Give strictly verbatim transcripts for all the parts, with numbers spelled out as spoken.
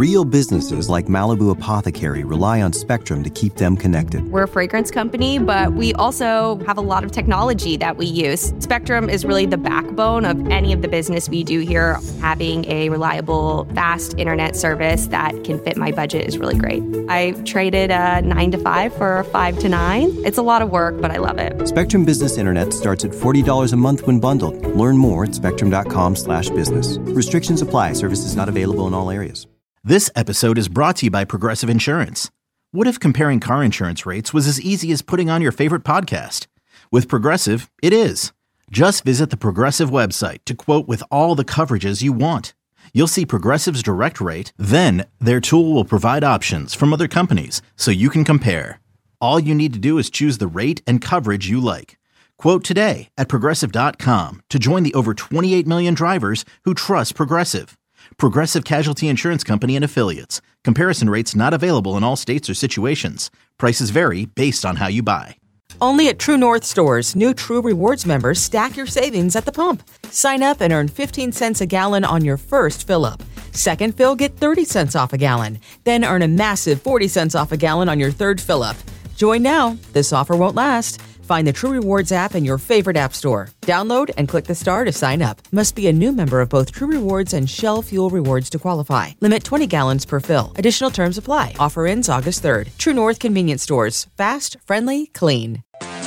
Real businesses like Malibu Apothecary rely on Spectrum to keep them connected. We're a fragrance company, but we also have a lot of technology that we use. Spectrum is really the backbone of any of the business we do here. Having a reliable, fast internet service that can fit my budget is really great. I traded a nine to five for a five to nine. It's a lot of work, but I love it. Spectrum Business Internet starts at forty dollars a month when bundled. Learn more at spectrum.com slash business. Restrictions apply. Services not available in all areas. This episode is brought to you by Progressive Insurance. What if comparing car insurance rates was as easy as putting on your favorite podcast? With Progressive, it is. Just visit the Progressive website to quote with all the coverages you want. You'll see Progressive's direct rate, then their tool will provide options from other companies so you can compare. All you need to do is choose the rate and coverage you like. Quote today at progressive dot com to join the over twenty-eight million drivers who trust Progressive. Progressive Casualty Insurance Company and Affiliates. Comparison rates not available in all states or situations. Prices vary based on how you buy. Only at True North stores, new True Rewards members stack your savings at the pump. Sign up and earn fifteen cents a gallon on your first fill-up. Second fill, get thirty cents off a gallon. Then earn a massive forty cents off a gallon on your third fill-up. Join now. This offer won't last. Find the True Rewards app in your favorite app store. Download and click the star to sign up. Must be a new member of both True Rewards and Shell Fuel Rewards to qualify. Limit twenty gallons per fill. Additional terms apply. Offer ends August third. True North Convenience Stores. Fast, friendly, clean.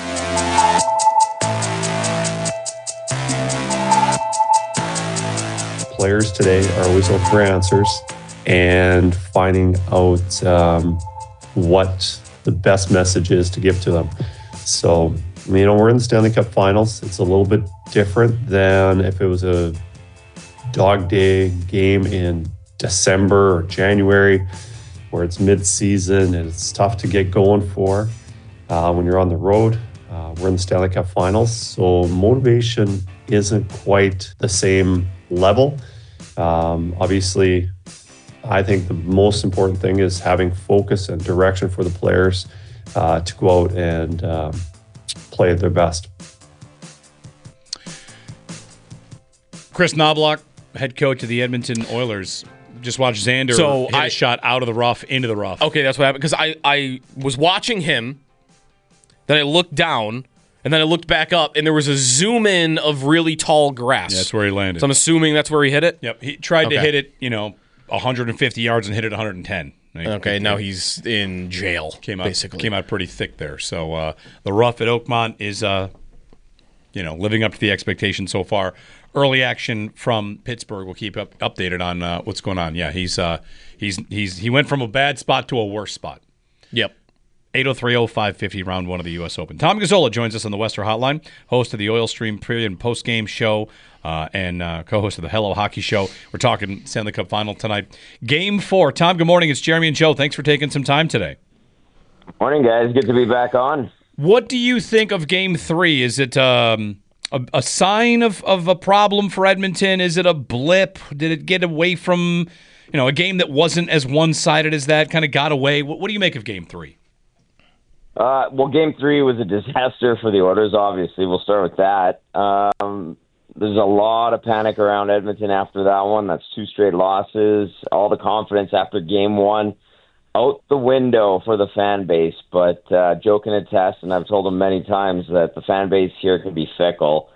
Players today are always looking for answers and finding out um, what the best message is to give to them. So, you know, we're in the Stanley Cup Finals. It's a little bit different than if it was a dog day game in December or January, where it's mid-season and it's tough to get going for uh, when you're on the road. Uh, we're in the Stanley Cup Finals, so motivation isn't quite the same level. Um, obviously, I think the most important thing is having focus and direction for the players Uh, to go out and um, play at their best. Chris Knoblauch, head coach of the Edmonton Oilers, just watched Xander so hit I, a shot out of the rough into the rough. Okay, that's what happened. Because I, I was watching him, then I looked down, and then I looked back up, and there was a zoom in of really tall grass. Yeah, that's where he landed. So I'm assuming that's where he hit it? Yep. He tried okay. to hit it, you know, one hundred fifty yards and hit it one hundred ten. Okay, now he's in jail, came out, basically. Came out pretty thick there. So uh, the rough at Oakmont is, uh, you know, living up to the expectation so far. Early action from Pittsburgh. We'll keep up, updated on uh, what's going on. Yeah, he's uh, he's he's he went from a bad spot to a worse spot. Yep. eight oh three oh five fifty, round one of the U S Open. Tom Gazzola joins us on the Western Hotline, host of the Oil Stream pre- and post-game show, uh, and uh, co-host of the Hello Hockey Show. We're talking Stanley Cup Final tonight. Game four. Tom, good morning. It's Jeremy and Joe. Thanks for taking some time today. Morning, guys. Good to be back on. What do you think of Game three? Is it um, a, a sign of, of a problem for Edmonton? Is it a blip? Did it get away from, you know, a game that wasn't as one-sided as that, kind of got away? What, what do you make of Game three? Uh, well, Game three was a disaster for the Oilers, obviously. We'll start with that. Um, there's a lot of panic around Edmonton after that one. That's two straight losses. All the confidence after Game one out the window for the fan base. But uh, Joe can attest, and I've told him many times, that the fan base here can be fickle.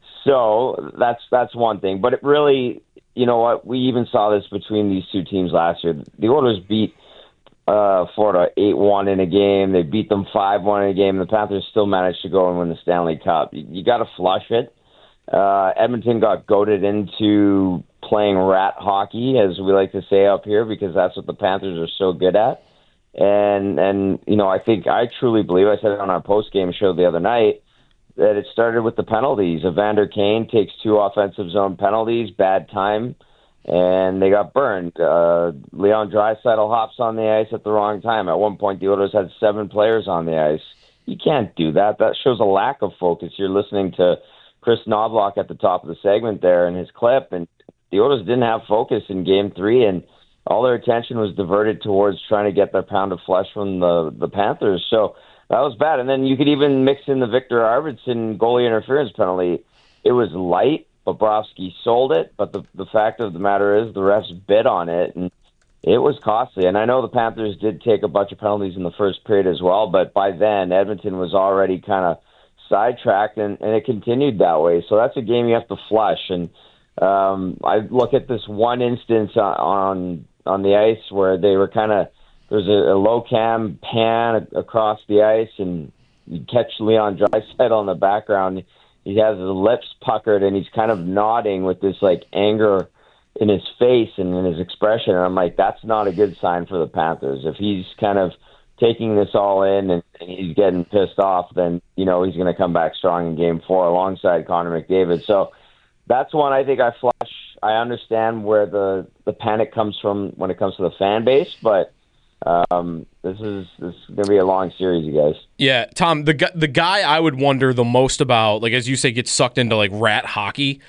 So that's that's one thing. But it really, you know what, we even saw this between these two teams last year. The Oilers beat Uh, Florida eight one in a game. They beat them five one in a game. The Panthers still managed to go and win the Stanley Cup. You, you got to flush it. Uh, Edmonton got goaded into playing rat hockey, as we like to say up here, because that's what the Panthers are so good at. And, and you know, I think, I truly believe, I said it on our post-game show the other night, that it started with the penalties. Evander Kane takes two offensive zone penalties, bad time, and they got burned. Uh, Leon Draisaitl hops on the ice at the wrong time. At one point, the Oilers had seven players on the ice. You can't do that. That shows a lack of focus. You're listening to Chris Knoblauch at the top of the segment there in his clip, and the Oilers didn't have focus in Game three, and all their attention was diverted towards trying to get their pound of flesh from the, the Panthers. So that was bad. And then you could even mix in the Victor Arvidsson goalie interference penalty. It was light. Bobrovsky sold it, but the the fact of the matter is the refs bid on it, and it was costly. And I know the Panthers did take a bunch of penalties in the first period as well, but by then Edmonton was already kind of sidetracked, and, and it continued that way. So that's a game you have to flush. And um, I look at this one instance on on, on the ice where they were kind of, there's a, a low cam pan across the ice, and you catch Leon Draisaitl in the background. He has his lips puckered, and he's kind of nodding with this like anger in his face and in his expression. And I'm like, that's not a good sign for the Panthers. If he's kind of taking this all in and, and he's getting pissed off, then, you know, he's going to come back strong in game four alongside Connor McDavid. So that's one I think I flush. I understand where the, the panic comes from when it comes to the fan base, but um, this is this is going to be a long series, you guys. Yeah, Tom, the, gu- the guy I would wonder the most about, like as you say, gets sucked into like rat hockey,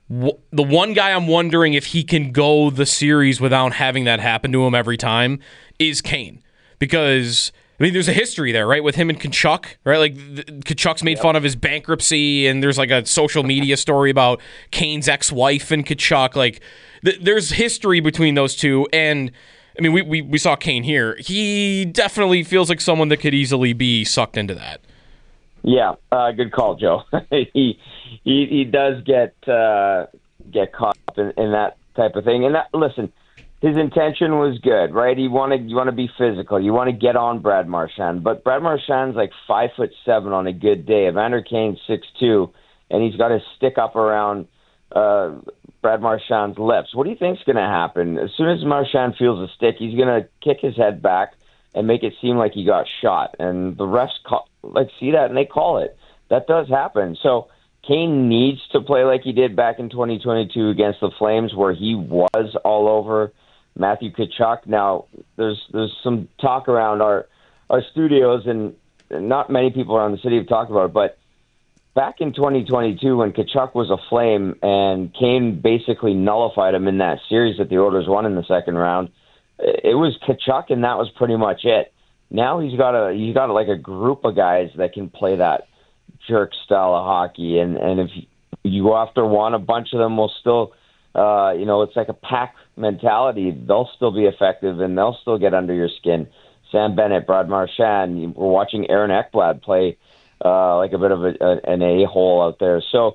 the one guy I'm wondering if he can go the series without having that happen to him every time is Kane. Because, I mean, there's a history there, right, with him and Tkachuk, right? Like, Tkachuk's made yep. fun of his bankruptcy, and there's like a social media story about Kane's ex-wife and Tkachuk. Like, th- there's history between those two, and, I mean, we, we, we saw Kane here. He definitely feels like someone that could easily be sucked into that. Yeah, uh, good call, Joe. he, he he does get uh, get caught up in, in that type of thing. And that, listen, his intention was good, right? He wanted you want to be physical, you want to get on Brad Marchand, but Brad Marchand's like five foot seven on a good day. Evander Kane's six two, and he's got his stick up around uh, Brad Marchand's lips. What do you think's going to happen? As soon as Marchand feels a stick, he's going to kick his head back and make it seem like he got shot. And the refs call, like see that, and they call it. That does happen. So Kane needs to play like he did back in twenty twenty-two against the Flames, where he was all over Matthew Tkachuk. Now, there's there's some talk around our our studios, and not many people around the city have talked about it, but back in twenty twenty-two when Tkachuk was a Flame and Kane basically nullified him in that series that the Oilers won in the second round, it was Tkachuk, and that was pretty much it. Now he's got a he's got like a group of guys that can play that jerk style of hockey, and and if you go after one, a bunch of them will still, uh, you know, it's like a pack mentality. They'll still be effective, and they'll still get under your skin. Sam Bennett, Brad Marchand. We're watching Aaron Ekblad play uh, like a bit of a, a, an a-hole out there. So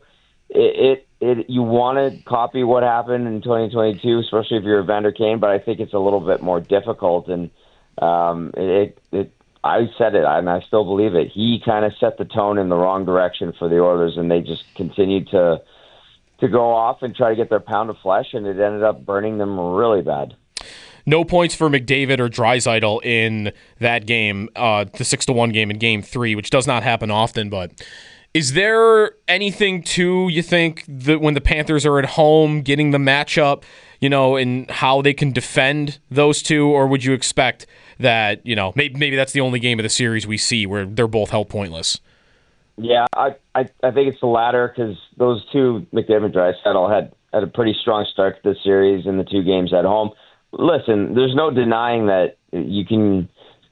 it. it It, you want to copy what happened in twenty twenty-two, especially if you're Evander Kane, but I think it's a little bit more difficult. And um, it, it, I said it, and I still believe it. He kind of set the tone in the wrong direction for the Oilers, and they just continued to to go off and try to get their pound of flesh, and it ended up burning them really bad. No points for McDavid or Draisaitl in that game, uh, the six to one game in Game Three, which does not happen often, but. Is there anything to, you think, that when the Panthers are at home, getting the matchup, you know, and how they can defend those two, or would you expect that, you know, maybe maybe that's the only game of the series we see where they're both held pointless? Yeah, I I, I think it's the latter, because those two, McDavid and Draisaitl, had, had a pretty strong start to the series in the two games at home. Listen, there's no denying that you can...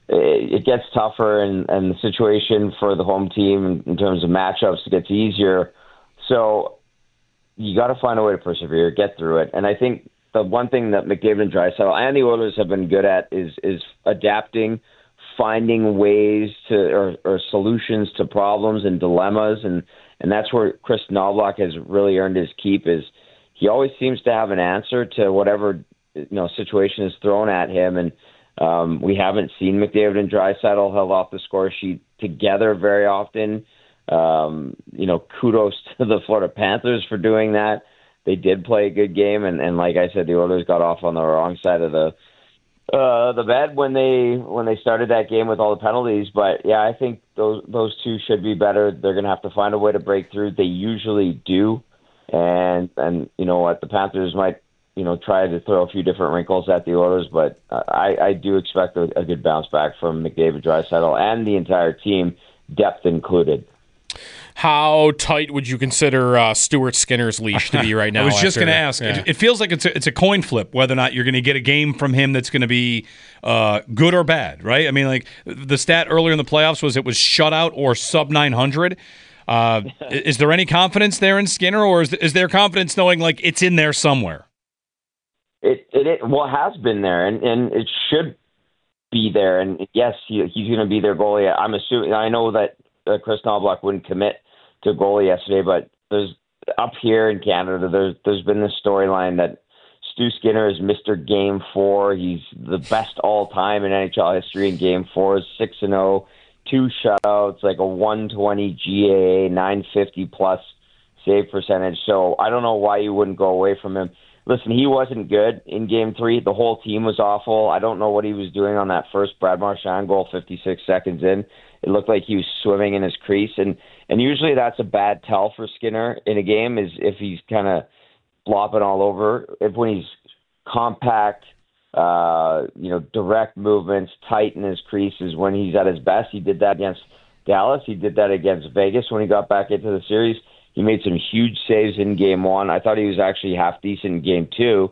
it gets tougher, and, and the situation for the home team in, in terms of matchups gets easier. So you got to find a way to persevere, get through it. And I think the one thing that McDavid and Draisaitl and the Oilers have been good at is is adapting, finding ways to or, or solutions to problems and dilemmas. And, and that's where Chris Knoblauch has really earned his keep. Is he always seems to have an answer to whatever, you know, situation is thrown at him. And Um, we haven't seen McDavid and Draisaitl held off the score sheet together very often. Um, you know, kudos to the Florida Panthers for doing that. They did play a good game, and, and like I said, the Oilers got off on the wrong side of the uh, the bed when they when they started that game with all the penalties. But yeah, I think those those two should be better. They're going to have to find a way to break through. They usually do, and and you know what, the Panthers might. You know, try to throw a few different wrinkles at the Oilers, but I, I do expect a, a good bounce back from McDavid, Draisaitl, and the entire team, depth included. How tight would you consider uh, Stuart Skinner's leash to be right now? I was just going to ask. Yeah. It, it feels like it's a, it's a coin flip whether or not you're going to get a game from him that's going to be uh, good or bad, right? I mean, like the stat earlier in the playoffs was it was shutout or sub nine hundred. Uh, is there any confidence there in Skinner, or is, is there confidence knowing like it's in there somewhere? it, it, it well, has been there, and, and it should be there. And yes, he, he's going to be their goalie. I'm assuming, I know that uh, Chris Knobloch wouldn't commit to goalie yesterday, but there's up here in Canada, there's, there's been this storyline that Stu Skinner is Mister Game Four. He's the best all time in N H L history in Game Four. six and oh, two shutouts, like a one twenty G A A, nine fifty plus save percentage. So I don't know why you wouldn't go away from him. Listen, he wasn't good in Game Three. The whole team was awful. I don't know what he was doing on that first Brad Marchand goal, fifty-six seconds in. It looked like he was swimming in his crease, and and usually that's a bad tell for Skinner in a game, is if he's kind of flopping all over. If when he's compact, uh, you know, direct movements, tight in his crease is when he's at his best. He did that against Dallas. He did that against Vegas when he got back into the series. He made some huge saves in Game One. I thought he was actually half decent in Game Two,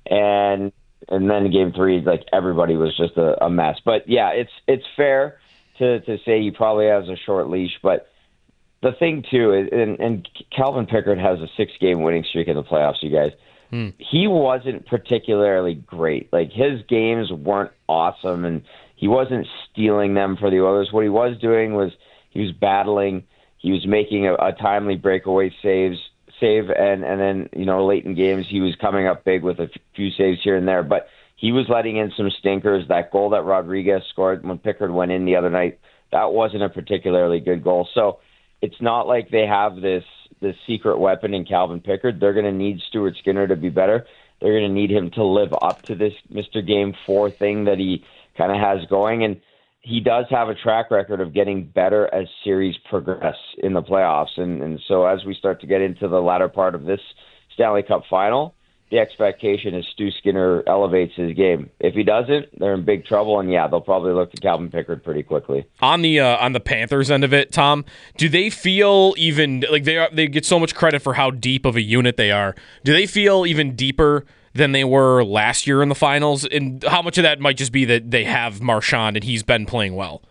and and then in Game Three, like everybody was just a, a mess. But yeah, it's it's fair to to say he probably has a short leash, but. The thing, too, is, and, and Calvin Pickard has a six-game winning streak in the playoffs, you guys. Hmm. He wasn't particularly great. Like, his games weren't awesome, and he wasn't stealing them for the Oilers. What he was doing was he was battling. He was making a, a timely breakaway saves, save, and, and then, you know, late in games, he was coming up big with a few saves here and there. But he was letting in some stinkers. That goal that Rodriguez scored when Pickard went in the other night, that wasn't a particularly good goal. So, it's not like they have this this secret weapon in Calvin Pickard. They're going to need Stuart Skinner to be better. They're going to need him to live up to this Mister Game Four thing that he kind of has going. And he does have a track record of getting better as series progress in the playoffs. And, and so as we start to get into the latter part of this Stanley Cup final, the expectation is Stu Skinner elevates his game. If he doesn't, they're in big trouble, and yeah, they'll probably look to Calvin Pickard pretty quickly. On the uh, on the Panthers end of it, Tom, do they feel even like they are? They get so much credit for how deep of a unit they are. Do they feel even deeper than they were last year in the finals? And how much of that might just be that they have Marchand and he's been playing well?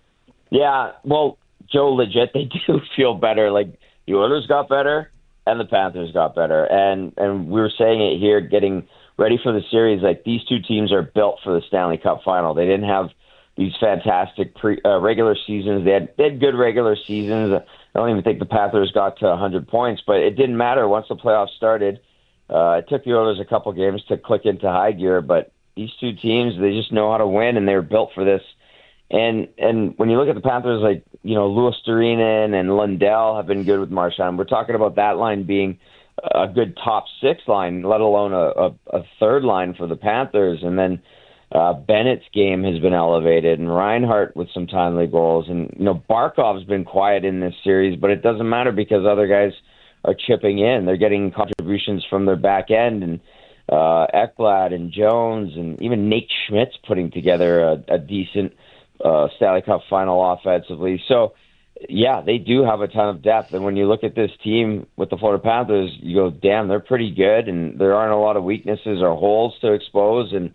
Yeah, well, Joe, legit, they do feel better. Like the Oilers got better. And the Panthers got better. And and we were saying it here, getting ready for the series, like these two teams are built for the Stanley Cup final. They didn't have these fantastic pre, uh, regular seasons. They had, they had good regular seasons. I don't even think the Panthers got to one hundred points, but it didn't matter once the playoffs started. Uh, it took the Oilers a couple games to click into high gear, but these two teams, they just know how to win, and they were built for this. And and when you look at the Panthers, like, you know, Louis Sturinen and Lundell have been good with Marchand. We're talking about that line being a good top six line, let alone a, a, a third line for the Panthers. And then uh, Bennett's game has been elevated, and Reinhart with some timely goals. And, you know, Barkov's been quiet in this series, but it doesn't matter because other guys are chipping in. They're getting contributions from their back end, and uh, Ekblad and Jones, and even Nate Schmidt's putting together a, a decent Uh, Stanley Cup final offensively. So, yeah, they do have a ton of depth. And when you look at this team with the Florida Panthers, you go, damn, they're pretty good, and there aren't a lot of weaknesses or holes to expose. And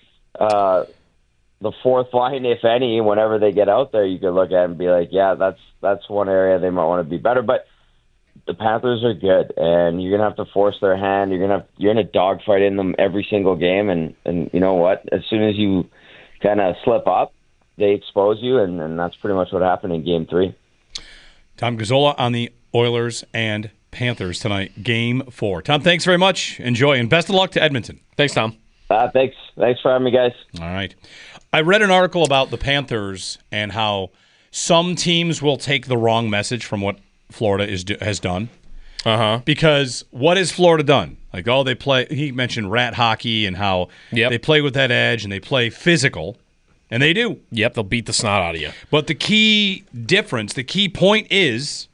uh, the fourth line, if any, whenever they get out there, you could look at it and be like, yeah, that's that's one area they might want to be better. But the Panthers are good, and you're gonna have to force their hand. You're gonna have, you're in a dogfight in them every single game. And and you know what? As soon as you kind of slip up, they expose you, and, and that's pretty much what happened in Game Three. Tom Gazzola on the Oilers and Panthers tonight, Game Four. Tom, thanks very much. Enjoy, and best of luck to Edmonton. Thanks, Tom. Uh, thanks. Thanks for having me, guys. All right. I read an article about the Panthers and how some teams will take the wrong message from what Florida is has done. Uh-huh. Because what has Florida done? Like, oh, they play. He mentioned rat hockey and how yep. they play with that edge and they play physical. And they do. Yep, they'll beat the snot out of you. But the key difference, the key point is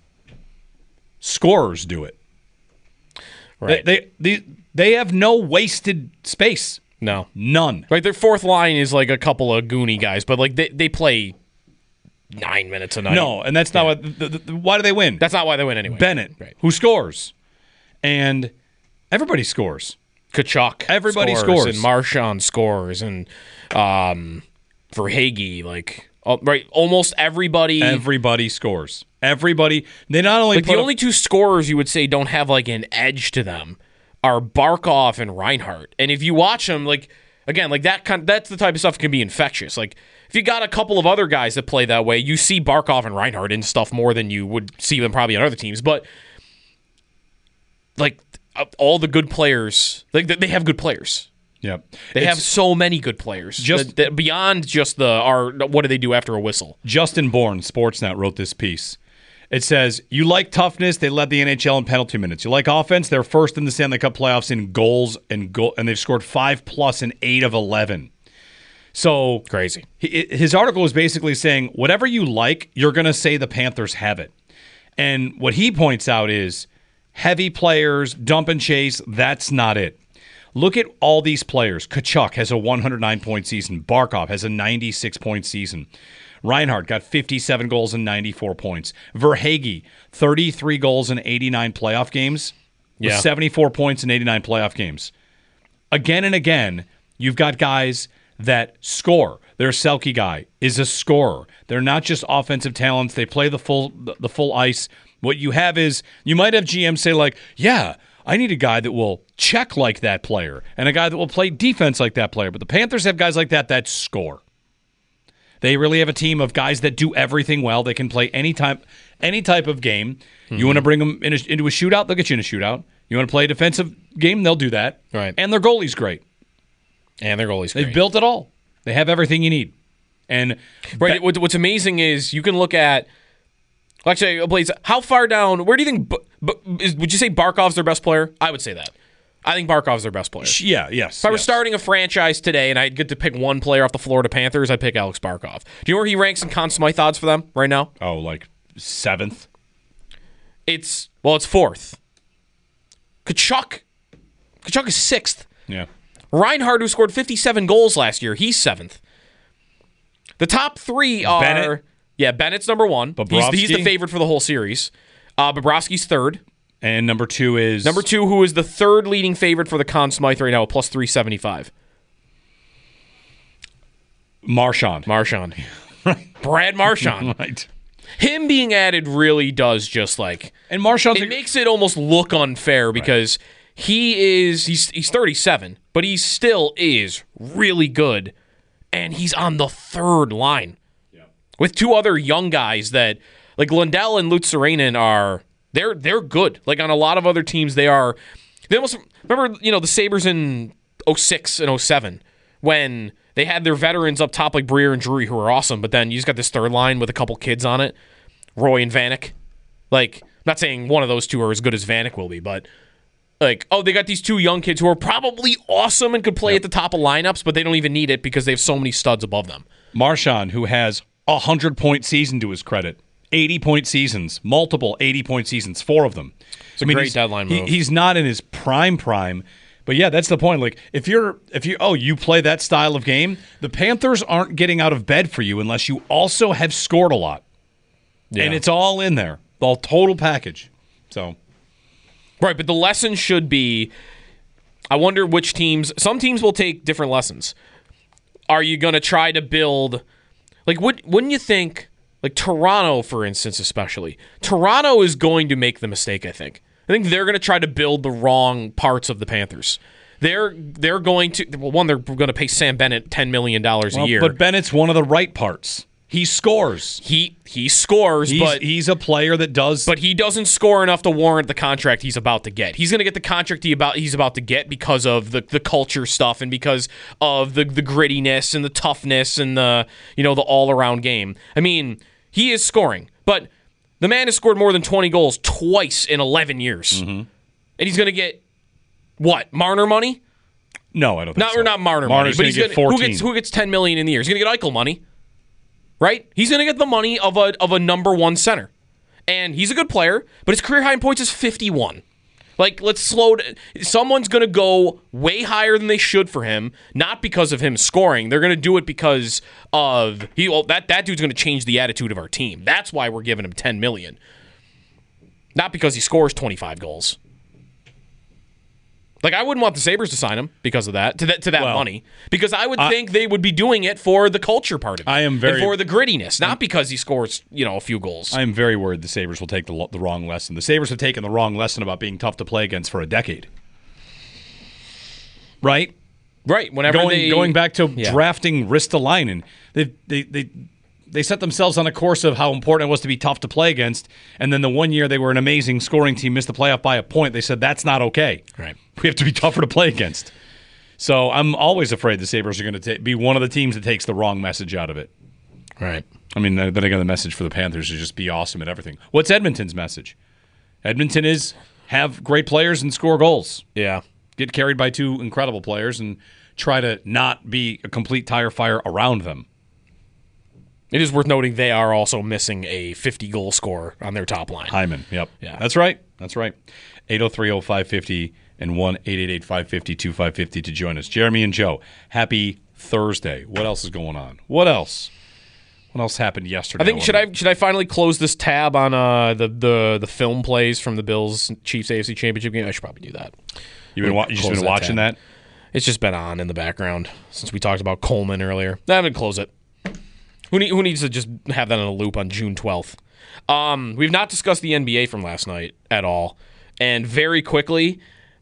scorers do it. Right. They they they, they have no wasted space. No. None. Right, their fourth line is like a couple of goony guys, but like they, they play nine minutes a night. No, and that's not yeah. what the, the, the, why do they win? That's not why they win anyway. Bennett, right. who scores. And everybody scores. Kachuk Everybody scores, scores. And Marchand scores, and um, Verhaeghe, like uh, right, almost everybody. Everybody scores. Everybody. They not only like put the up, only two scorers you would say don't have like an edge to them are Barkov and Reinhart. And if you watch them, like again, like that kind, that's the type of stuff that can be infectious. Like if you got a couple of other guys that play that way, you see Barkov and Reinhart in stuff more than you would see them probably on other teams. But like all the good players, like they have good players. Yep. They It's have so many good players. just- Just that, beyond just the our what do they do after a whistle? Justin Bourne, Sportsnet, wrote this piece. It says, you like toughness, they led the N H L in penalty minutes. You like offense, they're first in the Stanley Cup playoffs in goals, and goal, and they've scored five plus in eight of eleven. So Crazy. he- his article is basically saying, whatever you like, you're going to say the Panthers have it. And what he points out is heavy players, dump and chase, that's not it. Look at all these players. Tkachuk has a one hundred nine point season. Barkov has a ninety-six point season. Reinhart got fifty-seven goals and ninety-four points. Verhaeghe, thirty-three goals in eighty-nine playoff games with Yeah. seventy-four points in eighty-nine playoff games. Again and again, you've got guys that score. Their Selke guy is a scorer. They're not just offensive talents. They play the full the full ice. What you have is you might have G Ms say like, yeah, I need a guy that will check like that player and a guy that will play defense like that player. But the Panthers have guys like that that score. They really have a team of guys that do everything well. They can play any type, any type of game. Mm-hmm. You want to bring them in a, into a shootout, they'll get you in a shootout. You want to play a defensive game, they'll do that. Right. And their goalie's great. And their goalie's great. They've built it all. They have everything you need. And right. What, what's amazing is you can look at. Actually, Blaze, how far down? Where do you think? B- B- is, would you say Barkov's their best player? I would say that. I think Barkov's their best player. Yeah, yes. If I were yes. starting a franchise today and I'd get to pick one player off the Florida Panthers, I'd pick Alex Barkov. Do you know where he ranks in Conn Smythe odds for them right now? Oh, like seventh? It's, well, it's fourth. Tkachuk. Tkachuk is sixth. Yeah. Reinhart, who scored fifty-seven goals last year, he's seventh. The top three are... Bennett? Yeah, Bennett's number one. He's, he's the Bobrovsky? favorite for the whole series. Uh, Bobrovsky's third. And number two is... Number two, who is the third leading favorite for the Conn Smythe right now, plus three seventy-five. Marchand. Marchand. Brad Marchand. Right. Him being added really does just like... And Marchand's... It makes it almost look unfair because right. he is... He's, he's thirty-seven, but he still is really good. And he's on the third line. Yeah. With two other young guys that... Like Lundell and Lutzerainen are... They're they're good. Like on a lot of other teams, they are. They almost remember, you know, the Sabres in oh six and oh seven when they had their veterans up top like Breer and Drury who were awesome, but then you just got this third line with a couple kids on it, Roy and Vanek. Like, I'm not saying one of those two are as good as Vanek will be, but like, oh, they got these two young kids who are probably awesome and could play yep. at the top of lineups, but they don't even need it because they have so many studs above them. Marchand, who has a hundred point season to his credit. eighty-point seasons, multiple eighty-point seasons, four of them. It's a I mean, great deadline move. He, he's not in his prime prime, but yeah, that's the point. Like, if you're, if you, oh, you play that style of game, the Panthers aren't getting out of bed for you unless you also have scored a lot. Yeah. And it's all in there, the total package. So, right, but the lesson should be, I wonder which teams, some teams will take different lessons. Are you going to try to build, like, would, wouldn't you think... Like Toronto, for instance, especially. Toronto is going to make the mistake, I think. I think they're going to try to build the wrong parts of the Panthers. They're they're going to, well, one, they're going to pay Sam Bennett ten million dollars well, a year. But Bennett's one of the right parts. He scores. He he scores, he's, but he's a player that does. But he doesn't score enough to warrant the contract he's about to get. He's going to get the contract he about he's about to get because of the, the culture stuff and because of the the grittiness and the toughness and the you know the all around game. I mean, he is scoring, but the man has scored more than twenty goals twice in eleven years, mm-hmm. and he's going to get what Marner money? No, I don't think not, so. Or not Marner Marner's money, but gonna he's get gonna, fourteen. who gets who gets ten million in the year? He's going to get Eichel money. Right? He's going to get the money of a of a number one center. And he's a good player, but his career high in points is fifty-one. Like, let's slow down. Someone's going to go way higher than they should for him, not because of him scoring. They're going to do it because of he. Well, that, that dude's going to change the attitude of our team. That's why we're giving him ten million dollars. Not because he scores twenty-five goals. Like, I wouldn't want the Sabres to sign him because of that, to that, to that well, money. Because I would I, think they would be doing it for the culture part of it. I am very... And for the grittiness, not because he scores, you know, a few goals. I am very worried the Sabres will take the, the wrong lesson. The Sabres have taken the wrong lesson about being tough to play against for a decade. right? Right. Whenever going they going back to yeah. drafting Ristolainen, they they they they set themselves on a course of how important it was to be tough to play against, and then the one year they were an amazing scoring team, missed the playoff by a point. They said that's not okay. Right. We have to be tougher to play against. So I'm always afraid the Sabres are going to be one of the teams that takes the wrong message out of it. Right. I mean, then again, the message for the Panthers is just be awesome at everything. What's Edmonton's message? Edmonton is have great players and score goals. Yeah. Get carried by two incredible players and try to not be a complete tire fire around them. It is worth noting they are also missing a fifty-goal scorer on their top line. Hyman, yep. Yeah. That's right. That's right. eight oh three oh five fifty and one eight eight eight five five zero two five five zero to join us. Jeremy and Joe, happy Thursday. What else is going on? What else? What else happened yesterday? I think should I should I finally close this tab on uh, the, the the film plays from the Bills Chiefs A F C Championship game? I should probably do that. You've been, wa- you just been that watching tab. that? It's just been on in the background since we talked about Coleman earlier. I haven't closed it. Who, need, who needs to just have that in a loop on June twelfth? Um, we've not discussed the N B A from last night at all. And very quickly,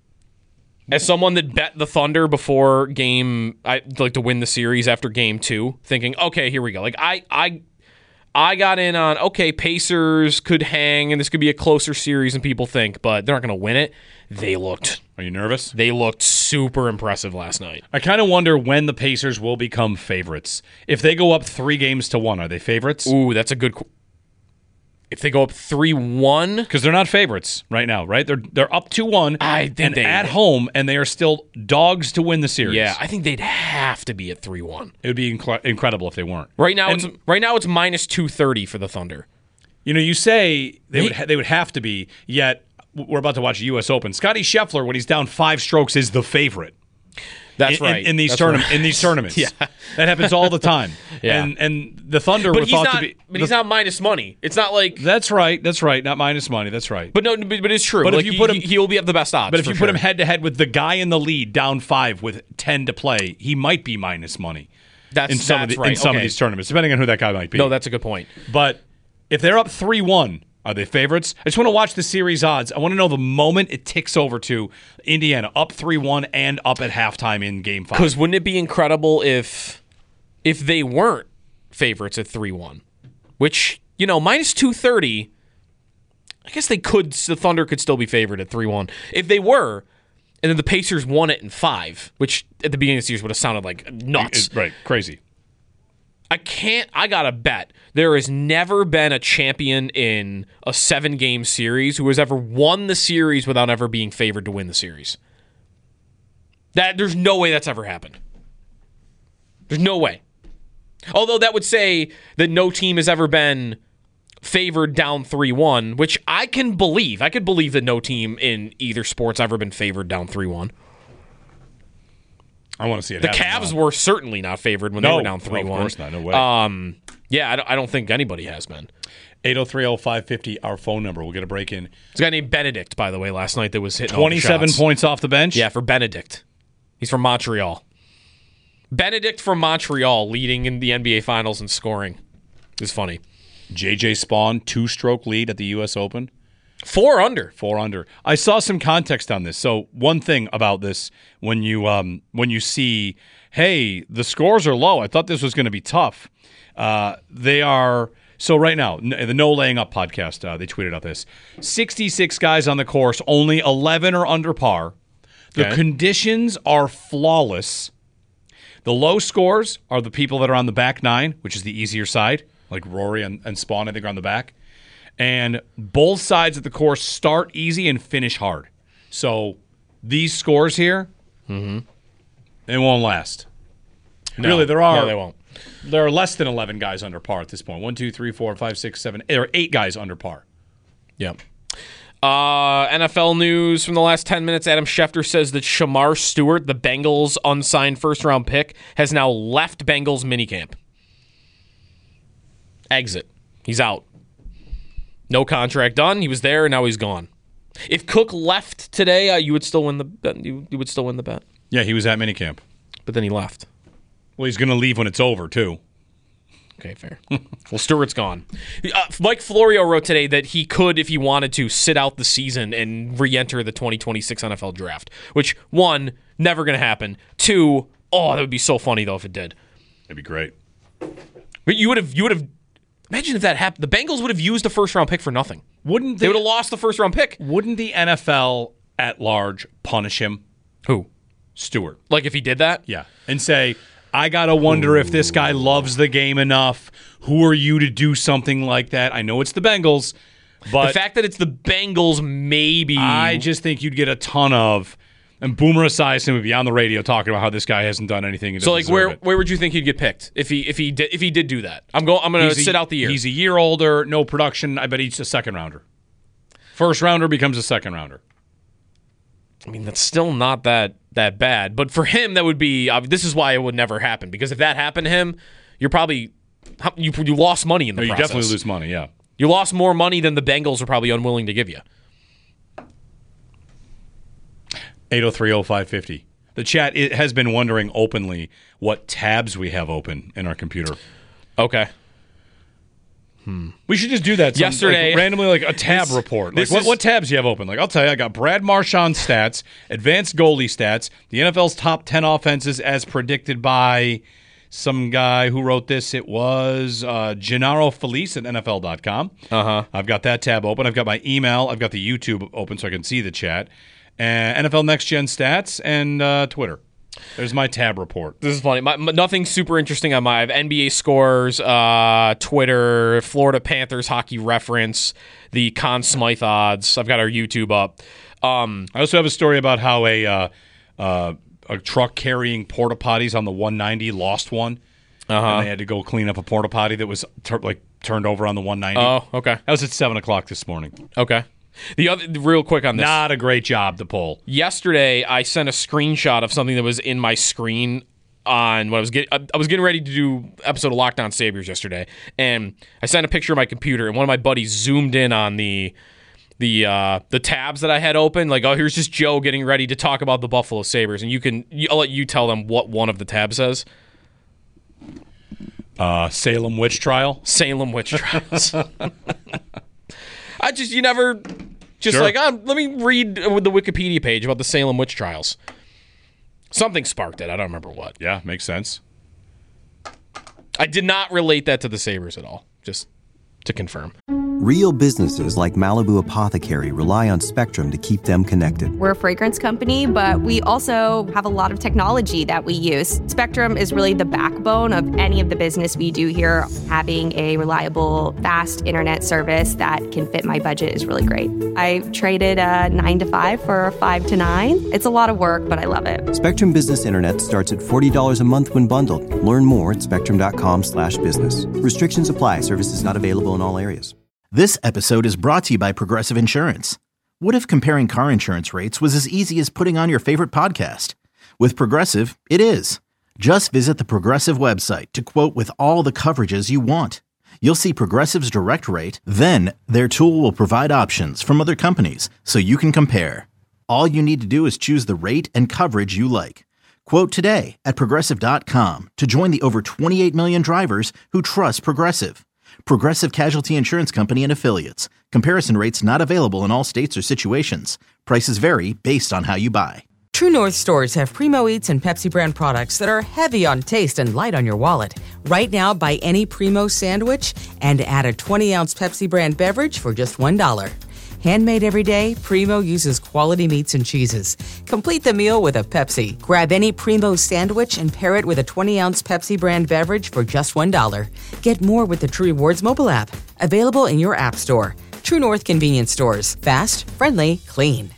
as someone that bet the Thunder before game, I'd like to win the series after game two, thinking, okay, here we go. Like I, I, I got in on, okay, Pacers could hang and this could be a closer series than people think, but they're not going to win it. They looked. Are you nervous? They looked super impressive last night. I kind of wonder when the Pacers will become favorites. If they go up three games to one, are they favorites? Ooh, that's a good. Qu- if they go up three one, because they're not favorites right now, right? They're they're up two one. I think and they at home, and they are still dogs to win the series. Yeah, I think they'd have to be at three one. It would be inc- incredible if they weren't. Right now, and, it's right now it's minus two thirty for the Thunder. You know, you say they would ha- they would have to be. Yet we're about to watch the U S Open. Scotty Scheffler, when he's down five strokes, is the favorite. That's in, right. In, in these That's tournaments, right. in these tournaments, yeah, that happens all the time. yeah, and and the Thunder but were he's thought not. to be. But the, he's not minus money. It's not like that's right. That's right. Not minus money. That's right. But no, but, but it's true. But like, if you put him, he, he will be at the best odds. But if you sure. put him head to head with the guy in the lead, down five with ten to play, he might be minus money. That's in some that's of the, right. in some okay. of these tournaments, depending on who that guy might be. No, that's a good point. But if they're up three one. Are they favorites? I just want to watch the series odds. I want to know the moment it ticks over to Indiana up three one and up at halftime in game five. Because wouldn't it be incredible if if they weren't favorites at three one? Which, you know, minus two thirty, I guess they could, the Thunder could still be favored at three one. If they were, and then the Pacers won it in five, which at the beginning of the series would have sounded like nuts. It, right, crazy. I can't, I got to bet there has never been a champion in a seven game series who has ever won the series without ever being favored to win the series. That there's no way that's ever happened. There's no way. Although that would say that no team has ever been favored down three one, which I can believe. I could believe that no team in either sport's ever been favored down three one. I want to see it The happen, Cavs though. were certainly not favored when no, they were down three one. No, of course not. No way. Um, yeah, I don't, I don't think anybody has been. eight oh three oh five fifty, our phone number. We'll get a break in. There's a guy named Benedict, by the way, last night that was hitting twenty-seven all the shots. points off the bench? Yeah, for Benedict. He's from Montreal. Benedict from Montreal leading in the N B A Finals in scoring. It's funny. J J Spawn, two-stroke lead at the U S Open. Four under. Four under. I saw some context on this. So one thing about this, when you um, when you see, hey, the scores are low. I thought this was going to be tough. Uh, they are. So right now, the No Laying Up podcast, uh, they tweeted out this. sixty-six guys on the course, only eleven are under par. The Okay. conditions are flawless. The low scores are the people that are on the back nine, which is the easier side, like Rory and, and Spawn, I think, are on the back. And both sides of the course start easy and finish hard. So these scores here, Mm-hmm. they won't last. No. Really, there are. No, they won't. There are less than eleven guys under par at this point. One, two, three, four, five, six, seven. There are eight guys under par. Yep. Uh, N F L news from the last ten minutes. Adam Schefter says that Shamar Stewart, the Bengals' unsigned first-round pick, has now left Bengals minicamp. Exit. He's out. No contract done. He was there, and now he's gone. If Cook left today, uh, you would still win the bet. You, you would still win the bet. Yeah, he was at minicamp. But then he left. Well, he's going to leave when it's over, too. Okay, fair. Well, Stewart's gone. Uh, Mike Florio wrote today that he could, if he wanted to, sit out the season and re-enter the twenty twenty-six N F L draft, which, one, never going to happen. Two, oh, that would be so funny, though, if it did. It'd be great. But you would have, you would have, imagine if that happened. The Bengals would have used a first-round pick for nothing. Wouldn't they, they would have lost the first-round pick. Wouldn't the N F L at large punish him? Who? Stewart. Like if he did that? Yeah. And say, I got to wonder if this guy loves the game enough. Who are you to do something like that? I know it's the Bengals, but the fact that it's the Bengals, maybe. I just think you'd get a ton of, and Boomer Esiason would be on the radio talking about how this guy hasn't done anything. So like where it. where would you think he'd get picked if he if he did if he did do that? I'm going I'm going to sit out the year. He's a year older, no production. I bet he's a second rounder. First rounder becomes a second rounder. I mean, that's still not that that bad. But for him, that would be uh, – this is why it would never happen. Because if that happened to him, you're probably – you you lost money in the no, you process. You definitely lose money, yeah. You lost more money than the Bengals are probably unwilling to give you. eight oh three oh five fifty. The chat it has been wondering openly what tabs we have open in our computer. Okay. Hmm. We should just do that. Some, Yesterday, like, randomly, like a tab this, report. This like, what, is, what tabs do you have open? Like, I'll tell you, I got Brad Marchand stats, advanced goalie stats, the N F L's top ten offenses as predicted by some guy who wrote this. It was uh, Gennaro Felice at N F L dot com. Uh-huh. I've got that tab open. I've got my email. I've got the YouTube open so I can see the chat. And N F L Next Gen stats and uh, Twitter. There's my tab report. This is funny. My, my, nothing super interesting on my. I have N B A scores, uh, Twitter, Florida Panthers hockey reference, the Conn Smythe odds. I've got our YouTube up. Um, I also have a story about how a uh, uh, a truck carrying porta potties on the one ninety lost one, uh-huh. and they had to go clean up a porta potty that was tur- like turned over on the one ninety. Oh, okay. That was at seven o'clock this morning. Okay. The other, real quick on this. Not a great job to pull. Yesterday, I sent a screenshot of something that was in my screen on when I was getting. I was getting ready to do episode of Lockdown Sabres yesterday, and I sent a picture of my computer, and one of my buddies zoomed in on the the uh, the tabs that I had open. Like, oh, here's just Joe getting ready to talk about the Buffalo Sabres, and you can. I'll let you tell them what one of the tabs says. Uh, Salem witch trial. Salem witch trials. I just, you never, just sure. like, oh, let me read the Wikipedia page about the Salem witch trials. Something sparked it. I don't remember what. Yeah, makes sense. I did not relate that to the Sabres at all, just to confirm. Real businesses like Malibu Apothecary rely on Spectrum to keep them connected. We're a fragrance company, but we also have a lot of technology that we use. Spectrum is really the backbone of any of the business we do here. Having a reliable, fast internet service that can fit my budget is really great. I traded a nine to five for a five to nine. It's a lot of work, but I love it. Spectrum Business Internet starts at forty dollars a month when bundled. Learn more at spectrum.com slash business. Restrictions apply. Services not available in all areas. This episode is brought to you by Progressive Insurance. What if comparing car insurance rates was as easy as putting on your favorite podcast? With Progressive, it is. Just visit the Progressive website to quote with all the coverages you want. You'll see Progressive's direct rate, then their tool will provide options from other companies so you can compare. All you need to do is choose the rate and coverage you like. Quote today at progressive dot com to join the over twenty-eight million drivers who trust Progressive. Progressive Casualty Insurance Company and Affiliates. Comparison rates not available in all states or situations. Prices vary based on how you buy. True North stores have Primo Eats and Pepsi brand products that are heavy on taste and light on your wallet. Right now, buy any Primo sandwich and add a twenty-ounce Pepsi brand beverage for just one dollar. Handmade every day, Primo uses quality meats and cheeses. Complete the meal with a Pepsi. Grab any Primo sandwich and pair it with a twenty-ounce Pepsi brand beverage for just one dollar. Get more with the True Rewards mobile app. Available in your app store. True North Convenience Stores. Fast, friendly, clean.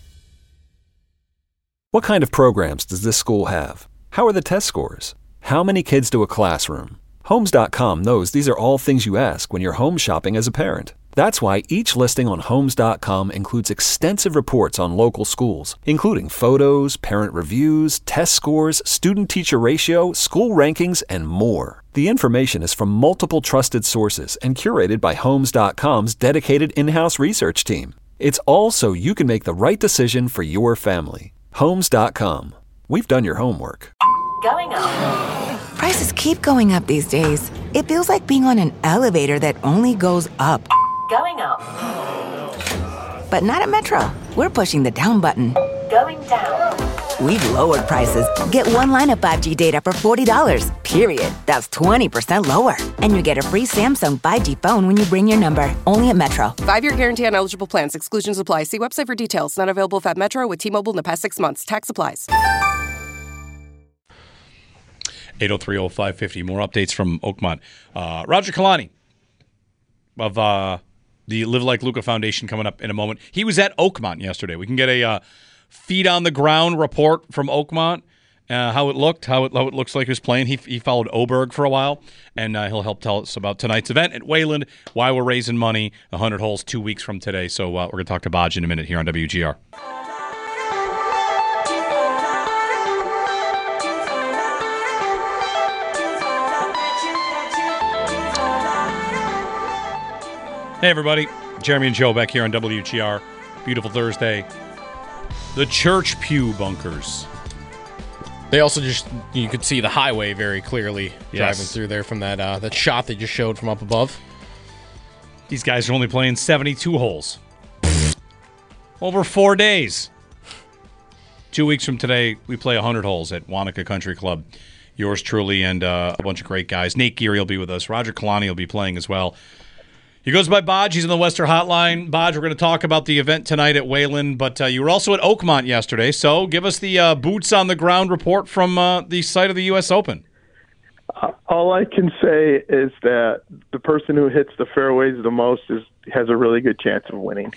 What kind of programs does this school have? How are the test scores? How many kids to a classroom? Homes dot com knows these are all things you ask when you're home shopping as a parent. That's why each listing on Homes dot com includes extensive reports on local schools, including photos, parent reviews, test scores, student-teacher ratio, school rankings, and more. The information is from multiple trusted sources and curated by Homes dot com's dedicated in-house research team. It's all so you can make the right decision for your family. Homes dot com. We've done your homework. Going on. Prices keep going up these days. It feels like being on an elevator that only goes up. Going up. But not at Metro. We're pushing the down button. Going down. We've lowered prices. Get one line of five G data for forty dollars, period. That's twenty percent lower. And you get a free Samsung five G phone when you bring your number. Only at Metro. Five-year guarantee on eligible plans. Exclusions apply. See website for details. Not available at Metro with T-Mobile in the past six months. Tax applies. eight oh three oh five fifty. More updates from Oakmont. Uh, Roger Kalani of uh, the Live Like Luca Foundation coming up in a moment. He was at Oakmont yesterday. We can get a uh, feet on the ground report from Oakmont, uh, how it looked, how it, how it looks like he was playing. He, he followed Oberg for a while, and uh, he'll help tell us about tonight's event at Wayland, why we're raising money, one hundred holes two weeks from today. So uh, we're going to talk to Bodge in a minute here on W G R. Hey, everybody. Jeremy and Joe back here on W G R. Beautiful Thursday. The Church Pew Bunkers. They also just, you could see the highway very clearly Yes. driving through there from that uh, that shot they just showed from up above. These guys are only playing seventy-two holes. Over four days. Two weeks from today, we play one hundred holes at Wanaka Country Club. Yours truly and uh, a bunch of great guys. Nate Geary will be with us. Roger Kalani will be playing as well. He goes by Bodge. He's in the Western Hotline. Bodge, we're going to talk about the event tonight at Wayland, but uh, you were also at Oakmont yesterday, so give us the uh, boots-on-the-ground report from uh, the site of the U S Open. Uh, all I can say is that the person who hits the fairways the most is has a really good chance of winning.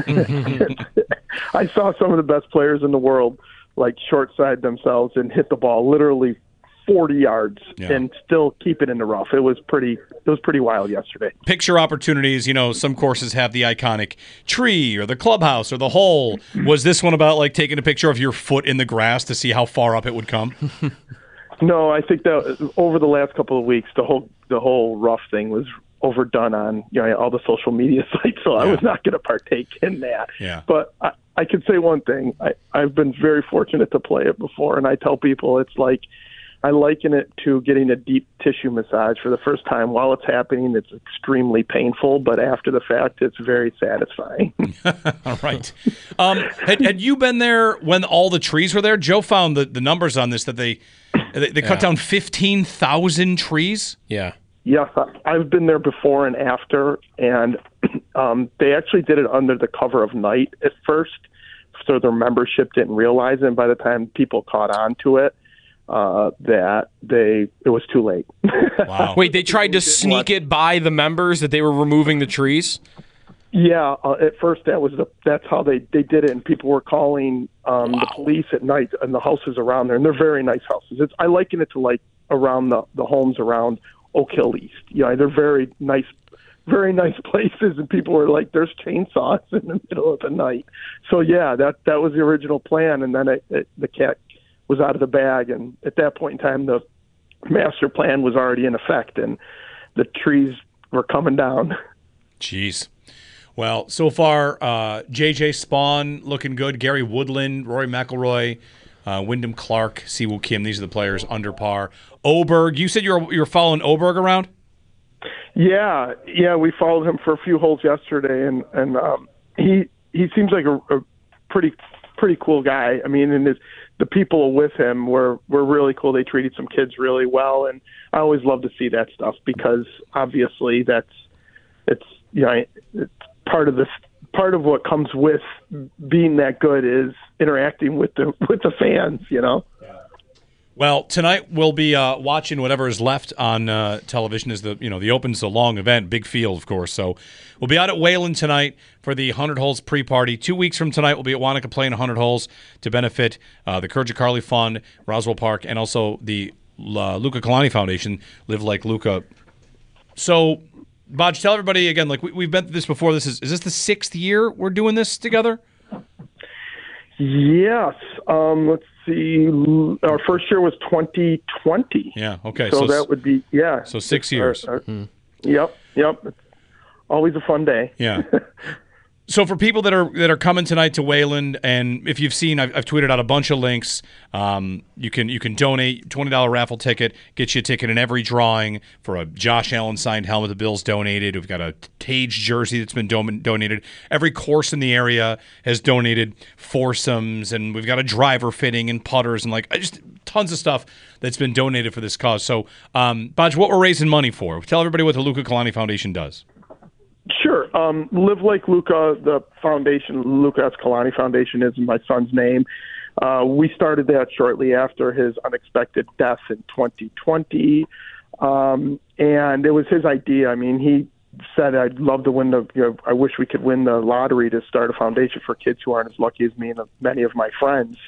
I saw some of the best players in the world like short side themselves and hit the ball literally forty yards yeah. and still keep it in the rough. It was pretty it was pretty wild yesterday. Picture opportunities, you know, some courses have the iconic tree or the clubhouse or the hole. Was this one about like taking a picture of your foot in the grass to see how far up it would come? No, I think that over the last couple of weeks the whole the whole rough thing was overdone on, you know, all the social media sites, so yeah. I was not going to partake in that. Yeah. But I, I can say one thing. I, I've been very fortunate to play it before, and I tell people it's like I liken it to getting a deep tissue massage for the first time. While it's happening, it's extremely painful, but after the fact, it's very satisfying. All right. Um, had, had you been there when all the trees were there? Joe found the, the numbers on this, that they they, they yeah. cut down fifteen thousand trees? Yeah. Yes, I've been there before and after, and um, they actually did it under the cover of night at first, so their membership didn't realize it, and by the time people caught on to it, Uh, that they it was too late. Wow! Wait, they tried to sneak it by the members that they were removing the trees? Yeah, uh, at first that was the that's how they, they did it, and people were calling um, wow. the police at night in the houses around there, and they're very nice houses. It's, I liken it to like around the, the homes around Oak Hill East. You know, they're very nice, very nice places, and people were like, "There's chainsaws in the middle of the night." So yeah, that that was the original plan, and then it, it, the cat was out of the bag, and at that point in time, the master plan was already in effect, and the trees were coming down. Jeez. Well, so far, uh, J J Spawn looking good, Gary Woodland, Rory McIlroy, uh, Wyndham Clark, Siwoo Kim, these are the players under par. Oberg, you said you were, you were following Oberg around? Yeah, yeah, we followed him for a few holes yesterday, and, and um, he he seems like a, a pretty pretty cool guy. I mean, and his the people with him were, were really cool. They treated some kids really well, and I always love to see that stuff because obviously that's it's you know it's part of this part of what comes with being that good is interacting with the with the fans, you know. Well, tonight we'll be uh, watching whatever is left on uh, television. As the you know the Open's a long event, big field, of course. So we'll be out at Wayland tonight for the one hundred holes pre-party. Two weeks from tonight, we'll be at Wanaka playing one hundred holes to benefit uh, the Kurja Carly Fund, Roswell Park, and also the uh, Luca Kalani Foundation, Live Like Luca. So, Bodge, tell everybody again. Like we, we've been through this before. This is is this the sixth year we're doing this together? Yes. Um, let's see. Our first year was twenty twenty. Yeah. Okay. So, so that would be yeah. So six years. Our, our, hmm. Yep. Yep. It's always a fun day. Yeah. So for people that are that are coming tonight to Wayland, and if you've seen, I've, I've tweeted out a bunch of links. Um, you can you can donate twenty dollar raffle ticket, get you a ticket in every drawing for a Josh Allen signed helmet. The Bills donated. We've got a Tage jersey that's been don- donated. Every course in the area has donated foursomes, and we've got a driver fitting and putters and like just tons of stuff that's been donated for this cause. So, um, Baj, what we're raising money for? Tell everybody what the Luca Kalani Foundation does. Sure. Um, Live Like Luca, the foundation, Luca Escalani Foundation is my son's name. Uh, we started that shortly after his unexpected death in twenty twenty. Um, and it was his idea. I mean, he said, I'd love to win the, you know, I wish we could win the lottery to start a foundation for kids who aren't as lucky as me and many of my friends.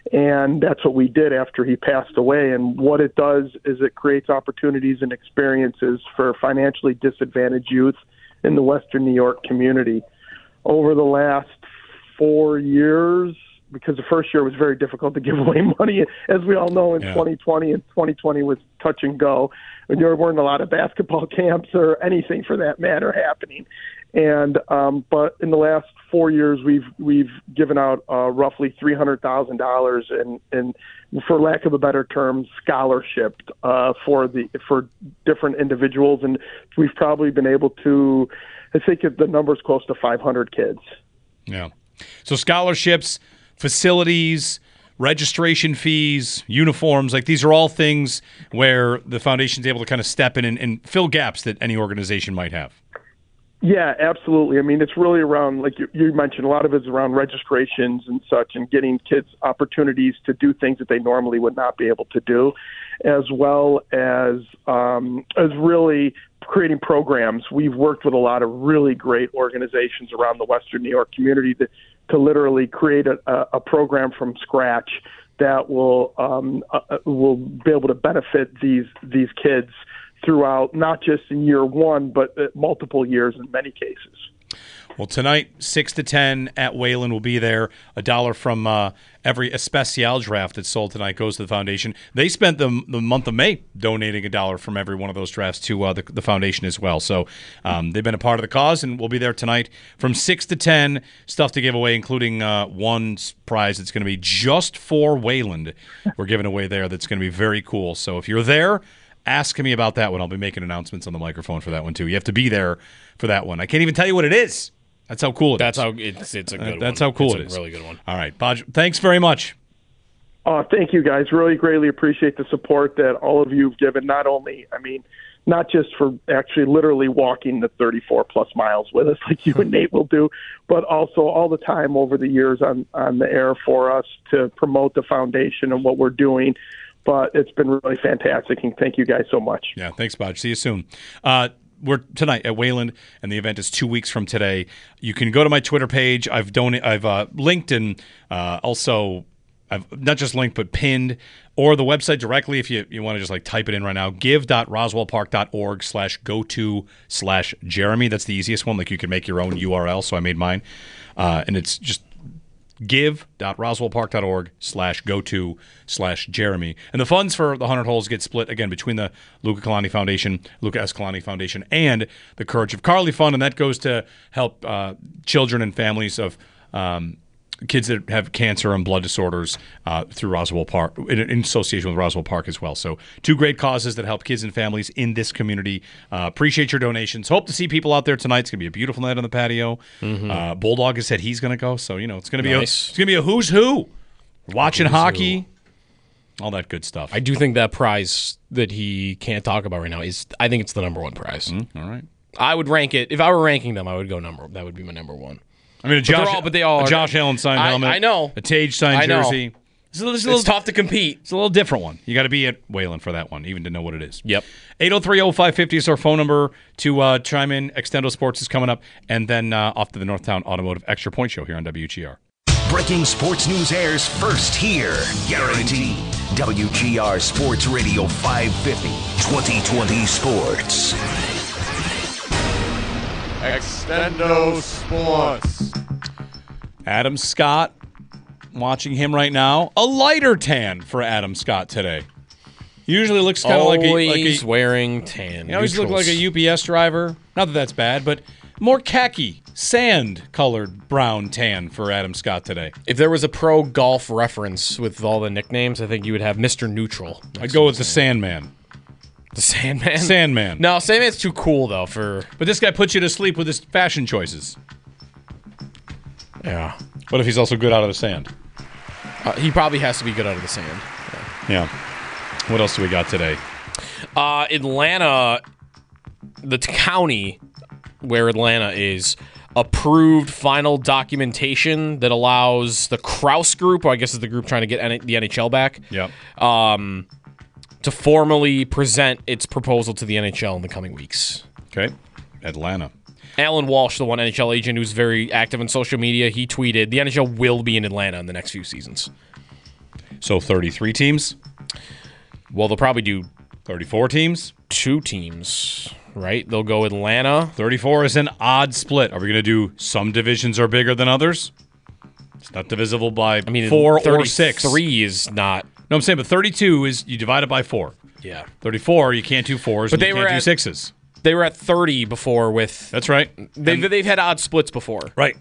And that's what we did after he passed away. And what it does is it creates opportunities and experiences for financially disadvantaged youth in the Western New York community. Over the last four years, because the first year was very difficult to give away money, as we all know, in yeah. twenty twenty, and twenty twenty was touch and go. And there weren't a lot of basketball camps or anything for that matter happening. And um, but in the last four years, we've we've given out uh, roughly three hundred thousand dollars in, in, for lack of a better term, scholarship uh, for the for different individuals, and we've probably been able to, I think the number's close to five hundred kids. Yeah. So scholarships, facilities, registration fees, uniforms, like these are all things where the foundation's able to kind of step in and, and fill gaps that any organization might have. Yeah, absolutely. I mean, it's really around, like you, you mentioned, a lot of it's around registrations and such, and getting kids opportunities to do things that they normally would not be able to do, as well as um, as really creating programs. We've worked with a lot of really great organizations around the Western New York community to, to literally create a, a program from scratch that will um, uh, will be able to benefit these these kids throughout, not just in year one, but multiple years in many cases. Well, tonight, six to ten at Wayland will be there. A dollar from uh, every Especial draft that's sold tonight goes to the foundation. They spent the, the month of May donating a dollar from every one of those drafts to uh, the, the foundation as well. So um, they've been a part of the cause, and we'll be there tonight from six to ten. Stuff to give away, including uh, one prize that's going to be just for Wayland. We're giving away there that's going to be very cool. So if you're there, ask me about that one. I'll be making announcements on the microphone for that one, too. You have to be there for that one. I can't even tell you what it is. That's how cool it that's is. That's how it's, it's a good uh, that's one. That's how cool it's it is. It's a really good one. All right, Baj, thanks very much. Uh, thank you, guys. Really greatly appreciate the support that all of you have given. Not only, I mean, not just for actually literally walking the thirty-four plus miles with us like you and Nate will do, but also all the time over the years on, on the air for us to promote the foundation and what we're doing. But it's been really fantastic, and thank you guys so much. Yeah, thanks, Baj. See you soon. Uh, we're tonight at Wayland, and the event is two weeks from today. You can go to my Twitter page. I've don- I've uh, linked and uh, also I've not just linked but pinned, or the website directly if you, you want to just like type it in right now. give.roswellpark.org slash go to slash Jeremy. That's the easiest one. Like you can make your own U R L, so I made mine, uh, and it's just give.roswellpark.org slash go to slash Jeremy. And the funds for the one hundred holes get split, again, between the Luca Kalani Foundation, Luca S. Kalani Foundation, and the Courage of Carly Fund, and that goes to help uh, children and families of um, kids that have cancer and blood disorders uh, through Roswell Park, in, in association with Roswell Park as well. So two great causes that help kids and families in this community. Uh, appreciate your donations. Hope to see people out there tonight. It's going to be a beautiful night on the patio. Mm-hmm. Uh, Bulldog has said he's going to go, so you know it's going to be nice. a, it's going to be a who's who. Watching who's hockey, who. all that good stuff. I do think that prize that he can't talk about right now is, I think it's the number one prize. Mm, all right. I would rank it, if I were ranking them, I would go number, that would be my number one. I mean, a Josh, but, all, but they all a are, Josh Allen signed I, helmet. I know. A Tage signed I know. jersey. It's, a, it's, a it's little, tough to compete. It's a little different one. You got to be at Wayland for that one, even to know what it is. Yep. eight oh three oh five five oh is our phone number to uh, chime in. Extendo Sports is coming up. And then uh, off to the Northtown Automotive Extra Point Show here on W G R. Breaking sports news airs first here. Guaranteed. W G R Sports Radio five fifty. twenty twenty Sports. Extendo Sports. Adam Scott, watching him right now. A lighter tan for Adam Scott today. Usually looks kind of like a, like a wearing tan. He always looks like a U P S driver. Not that that's bad, but More khaki, sand-colored brown tan for Adam Scott today. If there was a pro golf reference with all the nicknames, I think you would have Mister Neutral. I'd go with the Sandman. The Sandman? Sandman. No, Sandman's too cool, though, for... But this guy puts you to sleep with his fashion choices. Yeah. What if he's also good out of the sand? Uh, he probably has to be good out of the sand. Yeah. What else do we got today? Uh, Atlanta, the t- county where Atlanta is, approved final documentation that allows the Krause Group, or I guess is the group trying to get N- the N H L back, yep. um, to formally present its proposal to the N H L in the coming weeks. Okay. Atlanta. Alan Walsh, the one N H L agent who's very active on social media, he tweeted, the N H L will be in Atlanta in the next few seasons. So thirty-three teams? Well, they'll probably do thirty-four teams? Two teams, right? They'll go Atlanta. thirty-four is an odd split. Are we going to do some divisions are bigger than others? It's not divisible by I mean, four or six. Three is not. No, I'm saying, but thirty-two is you divide it by four. Yeah. thirty-four, you can't do fours, but and they you were can't at, do sixes. They were at thirty before with... That's right. They've, they've had odd splits before. Right.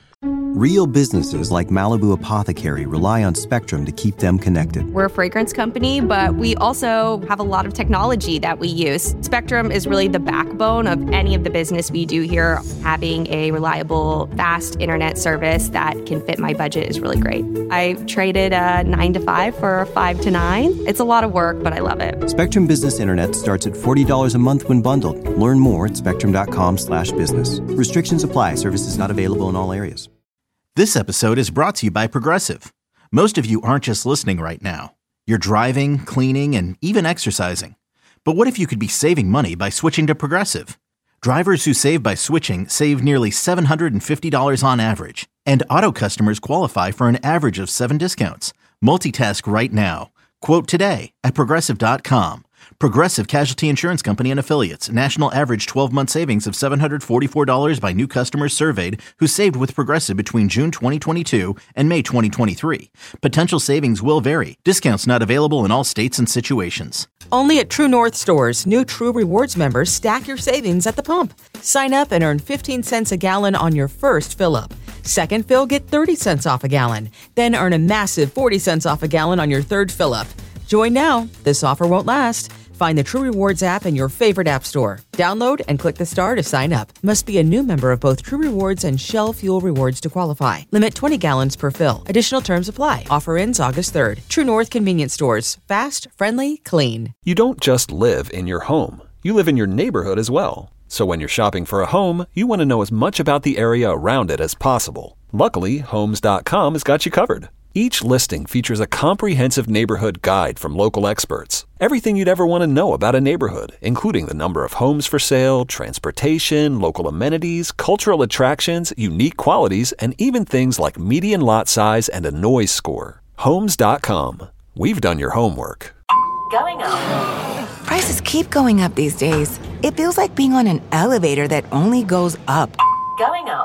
Real businesses like Malibu Apothecary rely on Spectrum to keep them connected. We're a fragrance company, but we also have a lot of technology that we use. Spectrum is really the backbone of any of the business we do here. Having a reliable, fast internet service that can fit my budget is really great. I traded a nine to five for a five to nine. It's a lot of work, but I love it. Spectrum Business Internet starts at forty dollars a month when bundled. Learn more at spectrum.com slash business. Restrictions apply. Services not available in all areas. This episode is brought to you by Progressive. Most of you aren't just listening right now. You're driving, cleaning, and even exercising. But what if you could be saving money by switching to Progressive? Drivers who save by switching save nearly seven hundred fifty dollars on average. And auto customers qualify for an average of seven discounts. Multitask right now. Quote today at Progressive dot com. Progressive Casualty Insurance Company and Affiliates. National average twelve-month savings of seven hundred forty-four dollars by new customers surveyed who saved with Progressive between June twenty twenty-two and May twenty twenty-three. Potential savings will vary. Discounts not available in all states and situations. Only at True North stores, new True Rewards members stack your savings at the pump. Sign up and earn fifteen cents a gallon on your first fill-up. Second fill, get thirty cents off a gallon. Then earn a massive forty cents off a gallon on your third fill-up. Join now. This offer won't last. Find the True Rewards app in your favorite app store. Download and click the star to sign up. Must be a new member of both True Rewards and Shell Fuel Rewards to qualify. Limit twenty gallons per fill. Additional terms apply. Offer ends August third. True North Convenience Stores. Fast, friendly, clean. You don't just live in your home. You live in your neighborhood as well. So when you're shopping for a home, you want to know as much about the area around it as possible. Luckily, Homes dot com has got you covered. Each listing features a comprehensive neighborhood guide from local experts. Everything you'd ever want to know about a neighborhood, including the number of homes for sale, transportation, local amenities, cultural attractions, unique qualities, and even things like median lot size and a noise score. Homes dot com. We've done your homework. Going up. Prices keep going up these days. It feels like being on an elevator that only goes up. Going up.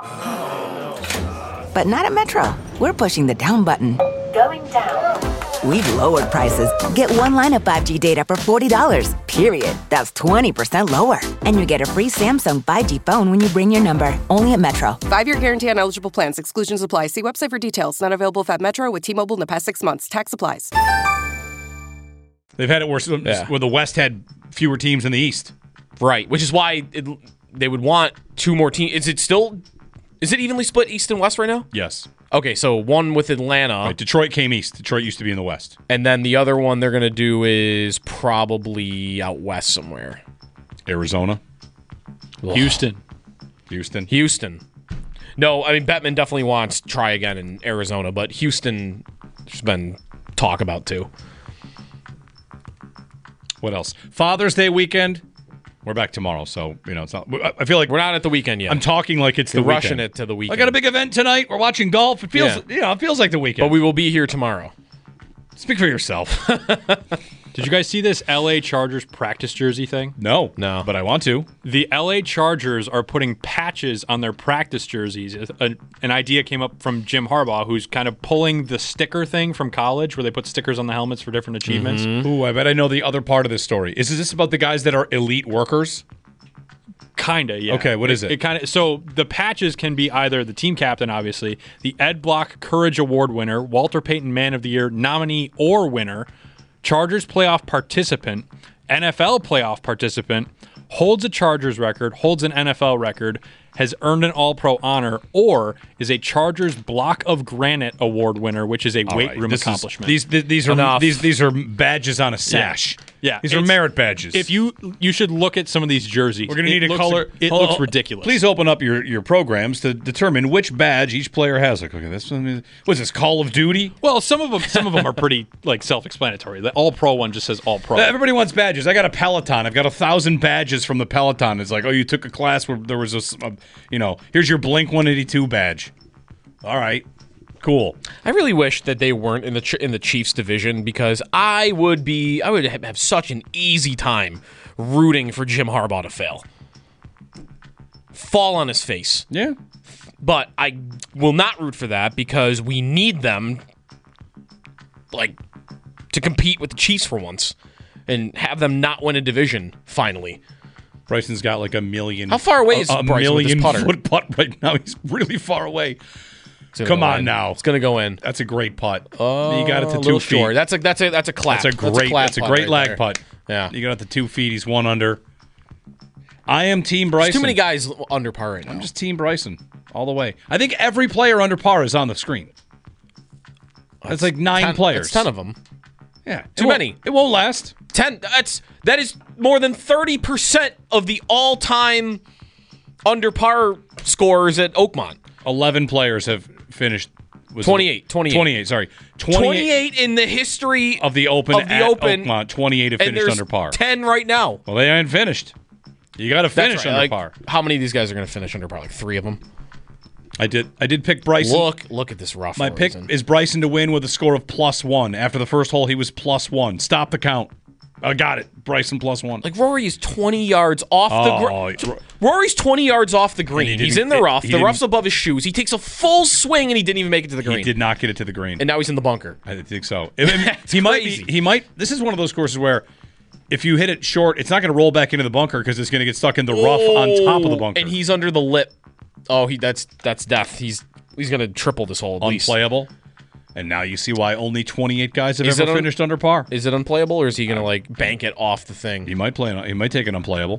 But not at Metro. We're pushing the down button. Going down. We've lowered prices. Get one line of five G data for forty dollars, period. That's twenty percent lower. And you get a free Samsung five G phone when you bring your number. Only at Metro. Five-year guarantee on eligible plans. Exclusions apply. See website for details. Not available if at Metro with T-Mobile in the past six months. Tax applies. They've had it worse Yeah. where the West had fewer teams than the East. Right, which is why it, they would want two more teams. Is it still... Is it evenly split East and West right now? Yes. Okay, so one with Atlanta. Right, Detroit came East. Detroit used to be in the West. And then the other one they're going to do is probably out West somewhere. Arizona. Houston. Houston. Houston. No, I mean, Bettman definitely wants to try again in Arizona, but Houston, there's been talk about too. What else? Father's Day weekend. We're back tomorrow, so, you know, it's not. I feel like we're not at the weekend yet. I'm talking like it's You're the weekend. rushing it to the weekend. I got a big event tonight. We're watching golf. It feels, Yeah. you know, it feels like the weekend. But we will be here tomorrow. Speak for yourself. Did you guys see this L A Chargers practice jersey thing? No. No. But I want to. The L A Chargers are putting patches on their practice jerseys. An, an idea came up from Jim Harbaugh, who's kind of pulling the sticker thing from college where they put stickers on the helmets for different achievements. Mm-hmm. Ooh, I bet I know the other part of this story. Is this about the guys that are elite workers? Kinda, yeah. Okay, what is it? It kind of so the patches can be either the team captain, obviously, the Ed Block Courage Award winner, Walter Payton Man of the Year nominee or winner, Chargers playoff participant, N F L playoff participant, holds a Chargers record, holds an N F L record, has earned an All-Pro honor, or is a Chargers Block of Granite Award winner, which is a All weight right, room this is- accomplishment. these th- these are Enough. these these are badges on a sash. Yeah, these are it's- merit badges. If you you should look at some of these jerseys. We're going to It need a looks- color. It Hold- looks hold- ridiculous. Please open up your, your programs to determine which badge each player has. Like, okay, this one is, what's this, Call of Duty? Well, some of them some of them are pretty like self-explanatory. The All Pro one just says All Pro. Everybody wants badges. I got a Peloton. I've got a thousand badges from the Peloton. It's like, oh, you took a class where there was a, s- a- you know, here's your Blink one eighty-two badge. All right, cool. I really wish that they weren't in the Ch- in the Chiefs division because I would be I would have, have such an easy time rooting for Jim Harbaugh to fail. Fall on his face. Yeah. But I will not root for that because we need them like to compete with the Chiefs for once and have them not win a division finally. Bryson's got like a million. How far away is a, a Bryson with million this putter? foot putt right now? He's really far away. gonna Come go on in. now. It's going to go in. That's a great putt. Oh, you got it to a two little feet. short. That's a that's a that's a clap. That's a great. clap That's a putt great right lag there. putt. Yeah. You got it to two feet. He's one under. I am Team Bryson. There's too many guys under par right now. I'm just Team Bryson all the way. I think every player under par is on the screen. That's like nine ten, players. That's ten of them. Yeah, Too it won't- many. It won't last. Ten. That's that is more than thirty percent of the all-time under par scores at Oakmont. Eleven players have finished. Was twenty-eight. twenty-eight. twenty-eight. Sorry, twenty-eight, twenty-eight in the history of the Open. of the at Open. Oakmont, twenty-eight have and finished there's under par. ten right now. Well, they haven't finished. You got to That's finish right. under Like, par. How many of these guys are going to finish under par? Like three of them. I did. I did pick Bryson. Look, look at this rough. My pick horizon. is Bryson to win with a score of plus one. After the first hole, he was plus one. Stop the count. I got it. Bryson plus one. Like Rory is twenty yards off Oh, the green. Rory's twenty yards off the green. he He's didn't- in the rough. he The didn't- rough's above his shoes. He takes a full swing and he didn't even make it to the green. He did not get it to the green. And now he's in the bunker. I think so. I mean, he might be. He might. This is one of those courses where, if you hit it short, it's not going to roll back into the bunker because it's going to get stuck in the rough on top of the bunker. And he's under the lip. Oh, he that's that's death. He's he's going to triple this hole at least. Unplayable. And now you see why only twenty-eight guys have Is ever it un- finished under par. Is it unplayable or is he going to like bank it off the thing? He might play. An, he might take an unplayable.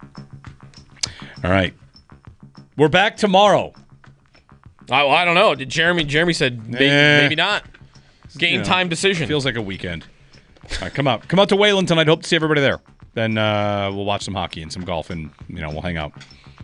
All right, we're back tomorrow. I, I don't know. Did Jeremy? Jeremy said maybe, Eh. maybe not. Game You know, time decision. Feels like a weekend. All right, come out. Come out to Wayland tonight. Hope to see everybody there. Then uh, we'll watch some hockey and some golf, and you know we'll hang out.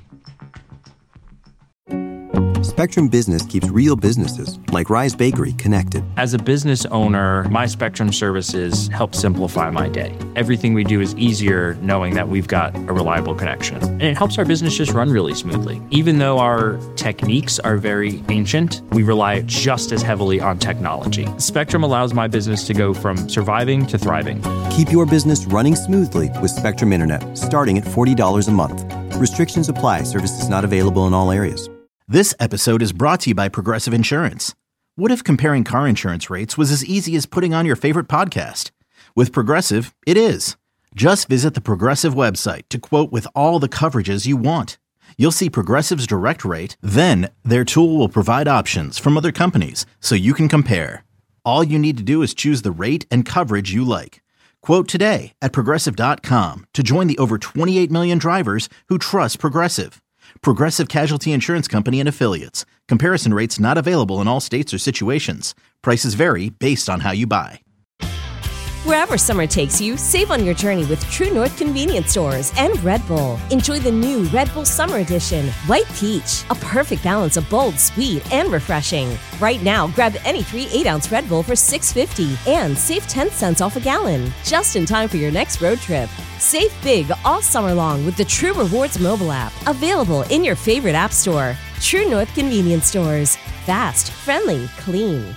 Spectrum Business keeps real businesses, like Rise Bakery, connected. As a business owner, my Spectrum services help simplify my day. Everything we do is easier knowing that we've got a reliable connection. And it helps our business just run really smoothly. Even though our techniques are very ancient, we rely just as heavily on technology. Spectrum allows my business to go from surviving to thriving. Keep your business running smoothly with Spectrum Internet, starting at forty dollars a month. Restrictions apply. Services not available in all areas. This episode is brought to you by Progressive Insurance. What if comparing car insurance rates was as easy as putting on your favorite podcast? With Progressive, it is. Just visit the Progressive website to quote with all the coverages you want. You'll see Progressive's direct rate, then their tool will provide options from other companies so you can compare. All you need to do is choose the rate and coverage you like. Quote today at Progressive dot com to join the over twenty-eight million drivers who trust Progressive. Progressive Casualty Insurance Company and Affiliates. Comparison rates not available in all states or situations. Prices vary based on how you buy. Wherever summer takes you, save on your journey with True North Convenience Stores and Red Bull. Enjoy the new Red Bull Summer Edition, White Peach, a perfect balance of bold, sweet, and refreshing. Right now, grab any three eight-ounce Red Bull for six fifty and save ten cents off a gallon, just in time for your next road trip. Save big all summer long with the True Rewards mobile app, available in your favorite app store. True North Convenience Stores. Fast, friendly, clean.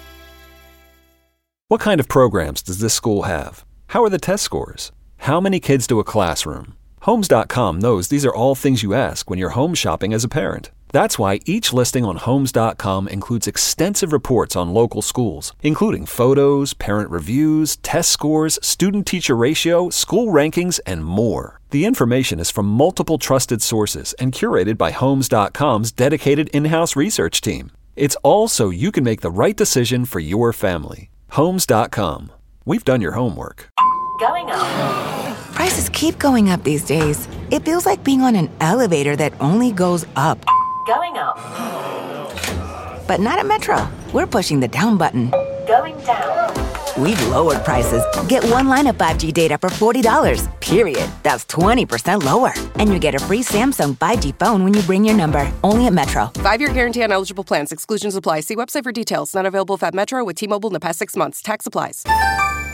What kind of programs does this school have? How are the test scores? How many kids do a classroom? Homes dot com knows these are all things you ask when you're home shopping as a parent. That's why each listing on Homes dot com includes extensive reports on local schools, including photos, parent reviews, test scores, student-teacher ratio, school rankings, and more. The information is from multiple trusted sources and curated by Homes dot com's dedicated in-house research team. It's all so you can make the right decision for your family. Homes dot com. We've done your homework. Going up. Prices keep going up these days. It feels like being on an elevator that only goes up. Going up. But not at Metro. We're pushing the down button. Going down. We've lowered prices. Get one line of five G data for forty dollars, period. That's twenty percent lower. And you get a free Samsung five G phone when you bring your number. Only at Metro. Five-year guarantee on eligible plans. Exclusions apply. See website for details. Not available if at Metro with T-Mobile in the past six months. Tax applies.